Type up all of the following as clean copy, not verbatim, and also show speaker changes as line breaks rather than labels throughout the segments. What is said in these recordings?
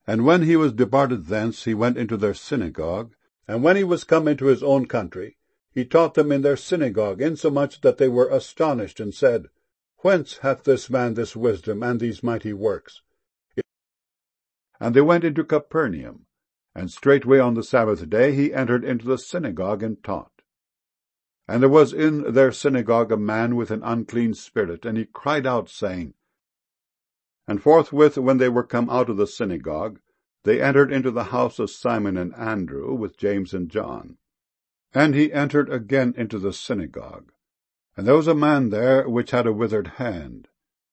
And when he was departed thence, he went into their synagogue. And when he was come into his own country, he taught them in their synagogue, insomuch that they were astonished, and said, Whence hath this man this wisdom, and these mighty works? And they went into Capernaum, and straightway on the Sabbath day he entered into the synagogue and taught. And there was in their synagogue a man with an unclean spirit, and he cried out, saying, And forthwith, when they were come out of the synagogue, they entered into the house of Simon and Andrew, with James and John. And he entered again into the synagogue. And there was a man there which had a withered hand.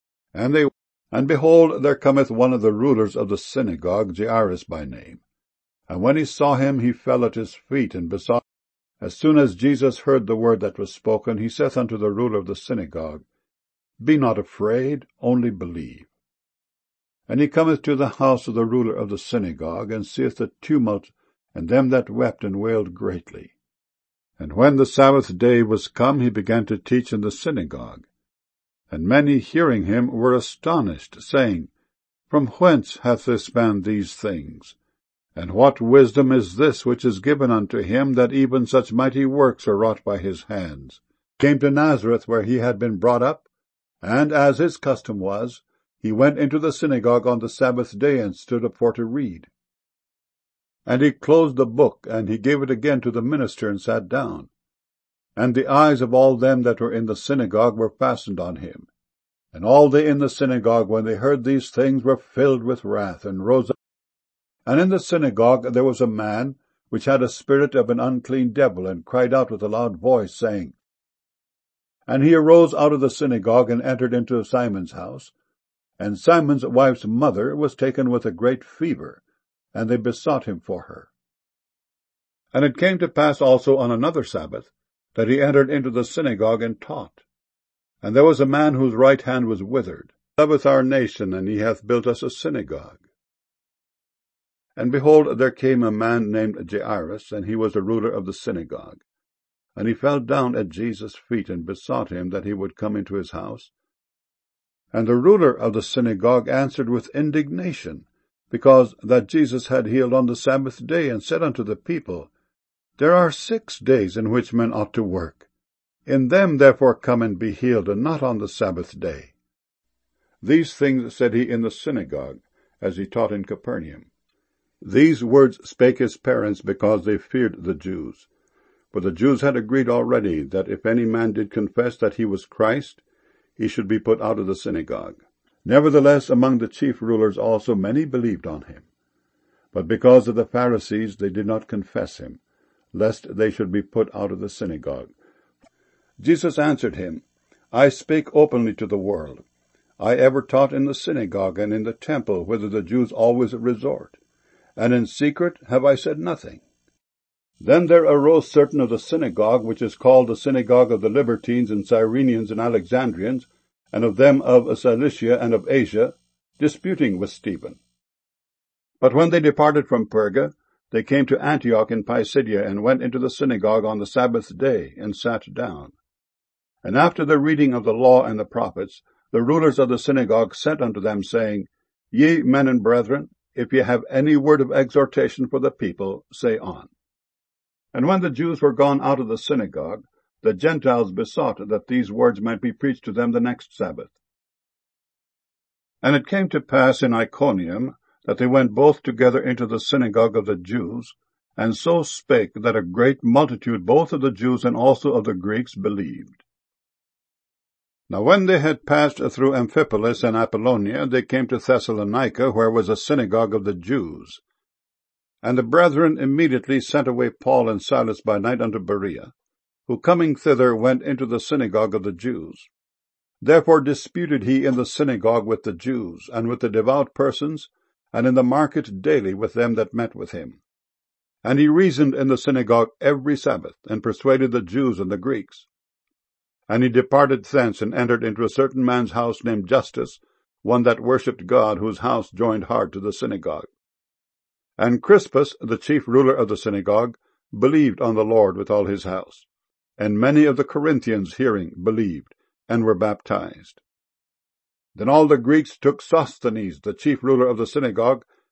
And behold, there cometh one of the rulers of the synagogue, Jairus by name. And when he saw him, he fell at his feet, and besought him. As soon as Jesus heard the word that was spoken, he saith unto the ruler of the synagogue, Be not afraid, only believe. And he cometh to the house of the ruler of the synagogue, and seeth the tumult, and them that wept and wailed greatly. And when the Sabbath day was come, he began to teach in the synagogue. And many hearing him were astonished, saying, From whence hath this man these things? And what wisdom is this which is given unto him, that even such mighty works are wrought by his hands? He came to Nazareth, where he had been brought up, and, as his custom was, he went into the synagogue on the Sabbath day, and stood up for to read. And he closed the book, and he gave it again to the minister, and sat down. And the eyes of all them that were in the synagogue were fastened on him. And all they in the synagogue, when they heard these things, were filled with wrath, and rose up. And in the synagogue there was a man which had a spirit of an unclean devil, and cried out with a loud voice, saying. And he arose out of the synagogue, and entered into Simon's house. And Simon's wife's mother was taken with a great fever, and they besought him for her. And it came to pass also on another Sabbath, that he entered into the synagogue and taught. And there was a man whose right hand was withered. He loveth our nation, and he hath built us a synagogue. And behold, there came a man named Jairus, and he was the ruler of the synagogue. And he fell down at Jesus' feet, and besought him that he would come into his house. And the ruler of the synagogue answered with indignation, because that Jesus had healed on the Sabbath day, and said unto the people, There are 6 days in which men ought to work. In them therefore come and be healed, and not on the Sabbath day. These things said he in the synagogue, as he taught in Capernaum. These words spake his parents, because they feared the Jews. For the Jews had agreed already that if any man did confess that he was Christ, he should be put out of the synagogue. Nevertheless, among the chief rulers also many believed on him. But because of the Pharisees they did not confess him, lest they should be put out of the synagogue. Jesus answered him, I spake openly to the world. I ever taught in the synagogue and in the temple, whither the Jews always resort. And in secret have I said nothing. Then there arose certain of the synagogue, which is called the synagogue of the Libertines and Cyrenians and Alexandrians, and of them of Cilicia and of Asia, disputing with Stephen. But when they departed from Perga, they came to Antioch in Pisidia, and went into the synagogue on the Sabbath day, and sat down. And after the reading of the law and the prophets, the rulers of the synagogue sent unto them, saying, Ye men and brethren, if ye have any word of exhortation for the people, say on. And when the Jews were gone out of the synagogue, the Gentiles besought that these words might be preached to them the next Sabbath. And it came to pass in Iconium that they went both together into the synagogue of the Jews, and so spake that a great multitude both of the Jews and also of the Greeks believed. Now when they had passed through Amphipolis and Apollonia, they came to Thessalonica, where was a synagogue of the Jews. And the brethren immediately sent away Paul and Silas by night unto Berea, who coming thither went into the synagogue of the Jews. Therefore disputed he in the synagogue with the Jews, and with the devout persons, and in the market daily with them that met with him. And he reasoned in the synagogue every Sabbath, and persuaded the Jews and the Greeks. And he departed thence, and entered into a certain man's house named Justus, one that worshipped God, whose house joined hard to the synagogue. And Crispus, the chief ruler of the synagogue, believed on the Lord with all his house. And many of the Corinthians hearing believed, and were baptized. Then all the Greeks took Sosthenes, the chief ruler of the synagogue,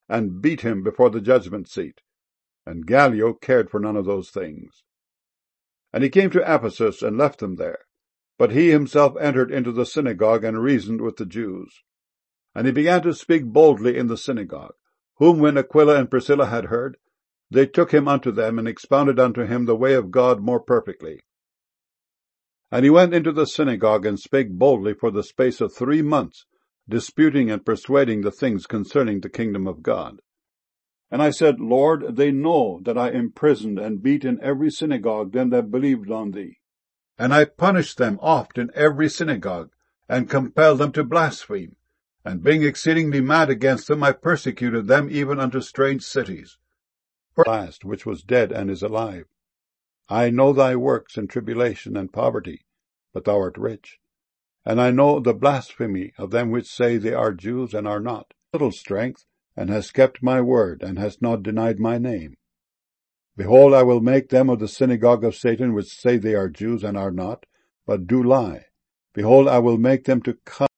and beat him before the judgment seat. And Gallio cared for none of those things. And he came to Ephesus and left them there. But he himself entered into the synagogue and reasoned with the Jews. And he began to speak boldly in the synagogue, whom when Aquila and Priscilla had heard, they took him unto them, and expounded unto him the way of God more perfectly. And he went into the synagogue, and spake boldly for the space of 3 months, disputing and persuading the things concerning the kingdom of God. And I said, Lord, they know that I imprisoned and beat in every synagogue them that believed on thee. And I punished them oft in every synagogue, and compelled them to blaspheme. And being exceedingly mad against them, I persecuted them even unto strange cities. For last, which was dead and is alive. I know thy works in tribulation and poverty, but thou art rich. And I know the blasphemy of them which say they are Jews and are not. Little strength, and hast kept my word, and hast not denied my name. Behold, I will make them of the synagogue of Satan which say they are Jews and are not, but do lie. Behold, I will make them to come